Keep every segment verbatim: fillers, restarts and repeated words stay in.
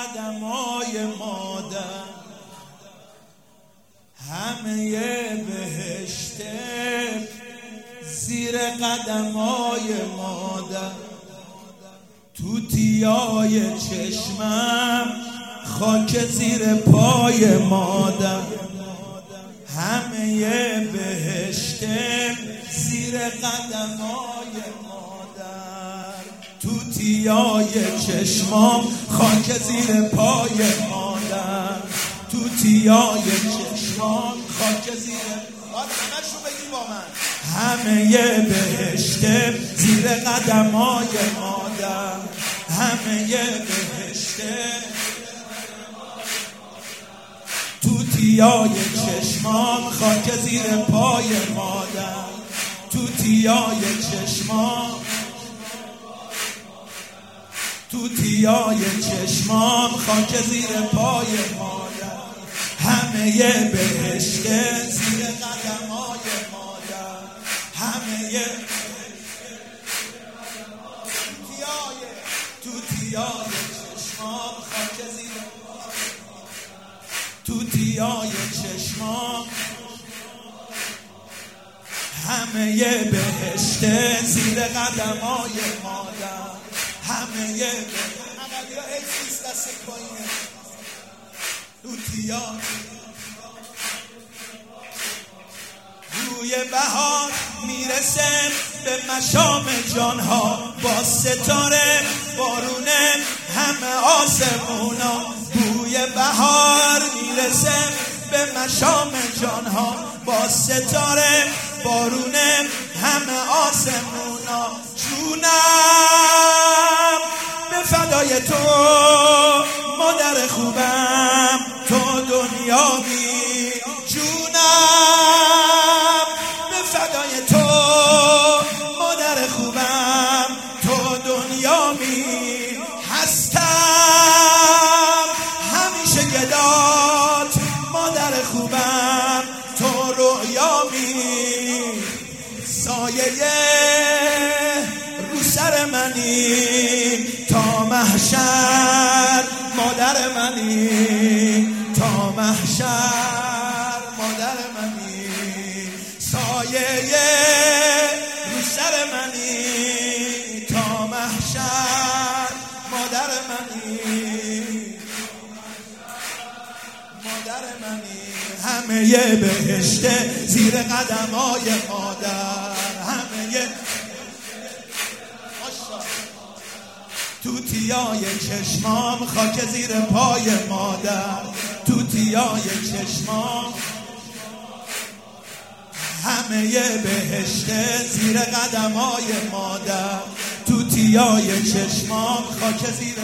قدمای مادر، همه بهشت زیر قدمای مادر. توتیای چشمم خاک زیر پای مادر، همه بهشت زیر قدمای مادر. توتیای چشمام خاک زیر پای مادر، توتیای چشمام خاک زیر همشو بگی با من. همه بهشت زیر قدمای مادر، همه بهشت توتیای چشمام خاک زیر پای مادر، توتیای چشمام توتیای چشمام خاک زیر پای مادر. همه بهشت زیر قدمای مادر، همه توتیای توتیای چشمام خاک زیر توتیای چشمام. همه بهشت زیر قدمای مادر، همه بهشت عملی ها حیثیست دست پایینه. توتیای روی بهار میرسه به مشام جانها، با ستاره بارونه همه آسمونا. روی بهار میرسه به مشام جانها، با ستاره بارونه همه آسمونا. جونم به فدای تو مادر خوبم، تو دنیامی. جونم به فدای تو مادر خوبم، تو دنیامی. هستم همیشه گدات مادر خوبم، تو رویامی. سایه رو سر منی تا محشر، مادر منی تا محشر، مادر منی. سایه رو سر منی تا محشر، مادر منی، مادر منی. همه بهشت زیر قدمای مادر، همه توتیای چشمام خاک زیر پای مادر، توتیای چشمام. همه بهشت زیر قدمای مادر، توتیای چشمام خاک زیر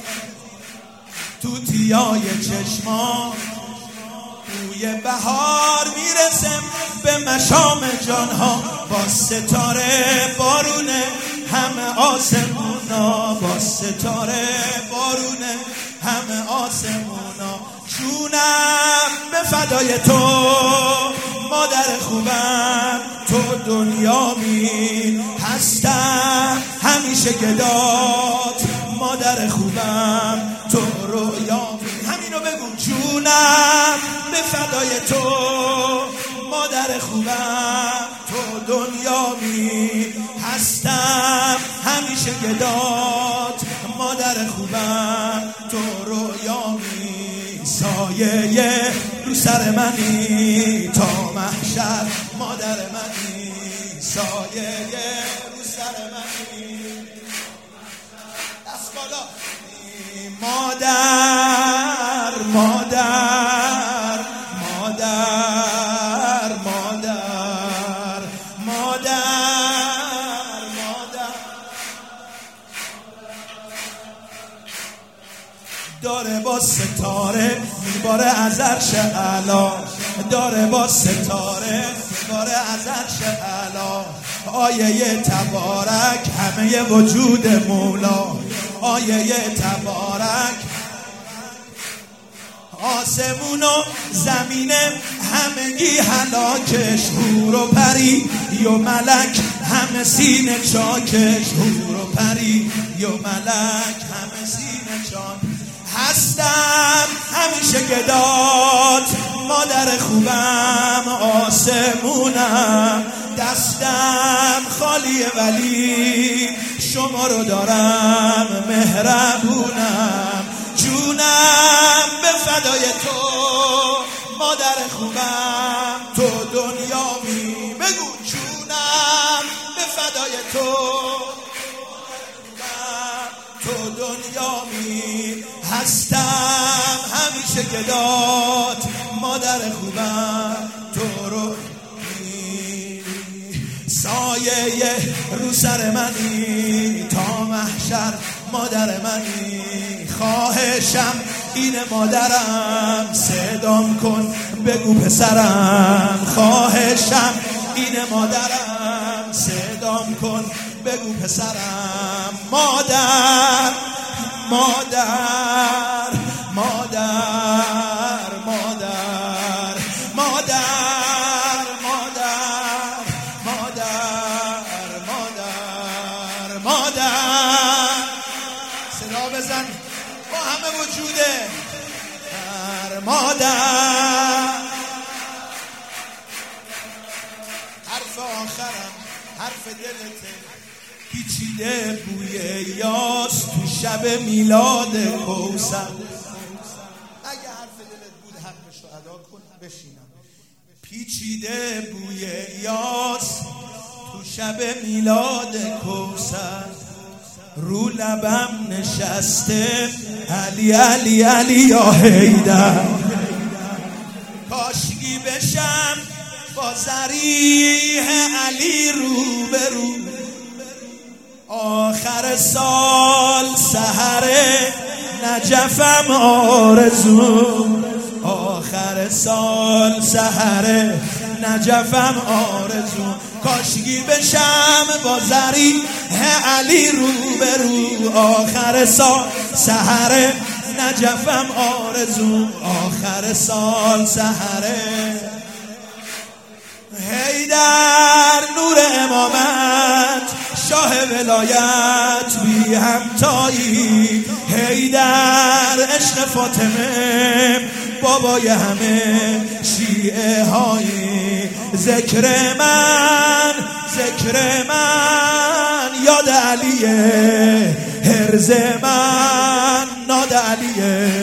توتیای چشمام. روی بهار میرسم به مشام جانها، با ستاره بارونه همه آسمونا، با ستاره بارونه همه آسمونا. جونم به فدای تو مادر خوبم، تو دنیامی. هستم همیشه گدات مادر خوبم، تو رویامی. همینو بگو. جونم به فدای تو مادر خوبم، تو دنیامی. هستم همیشه گدات مادر خوبم، تو رویامی. سایه رو سر منی تا محشر، مادر منی. سایه رو سر منی دست بالا. مادر مادر مادر مادر مادر مادر. داره با ستاره میباره از عرش اعلی، داره با ستاره میباره از عرش اعلی. آیه تبارک همه وجود مولا، آیه تبارک آسمون و زمین همگی هلاکش. حور و پری و ملک همه سینه چاکش، حور و پری و ملک همه سینه چاک. هستم همیشه گدات، مادر خوبم آسمونم، دستم خالی ولی شما رو دارم مهربونم، جونم به فدای تو مادر خوبم، تو دنیامی، بگو جونم به فدای تو تو دنیامی، هستم همیشه گدات، مادر خوبم تو رو سایه رو سر منی تا محشر، مادر منی خواهشم اینه مادرم، صدام کن بگو پسرم، خواهشم اینه مادرم، صدام کن بگو پسرم، مادر مادر مادر مادر مادر مادر مادر مادر مادر صدا بزن با همه وجوده، مادر. حرف آخرم حرف دلته، پیچیده بوی یاس تو شب میلاد کوثر، اگه حرف دلت بود حقشو ادا کن بشینم، پیچیده بوی یاس تو شب میلاد کوثر، رو لبم نشسته علی علی علی یا حیدر، کاشکی بشم با ذریح علی رو به رو، آخر سال سحر نجفم آرزو، آخر سال سحر نجفم آرزو، کاشکی بشم با ذریح علی رو به رو، آخر سال سحر نجفم آرزو، آخر سال سحر حیدر نور امامت، شاه ولایت بی همتایی، حیدر عشق فاطمه بابای همه شیعه هایی، ذکر من ذکر من یاد علیه، هرز من ناد علیه،